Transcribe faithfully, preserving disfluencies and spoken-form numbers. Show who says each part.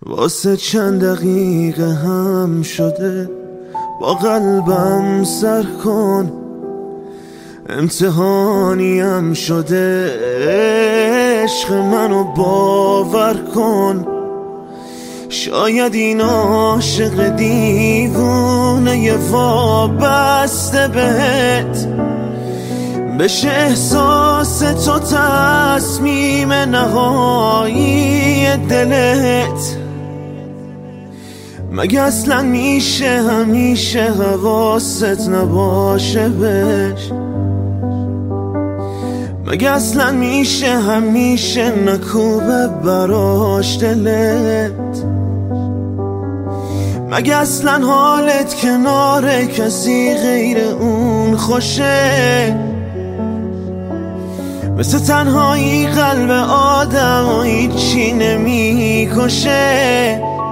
Speaker 1: واسه چند دقیقه هم شده با قلبم سر کن، امتحانیم شده عشق منو باور کن. شاید این عاشق دیوونه وابسته بهت بشه احساس تو تصمیم نهایی دلت. مگه اصلا میشه همیشه حواست نباشه بهش؟ مگه اصلا میشه همیشه نکوبه براش دلت؟ مگه اصلا حالت کنار کسی غیر اون خوشه؟ مثل تنهایی قلب آدم هیچی نمیکشه.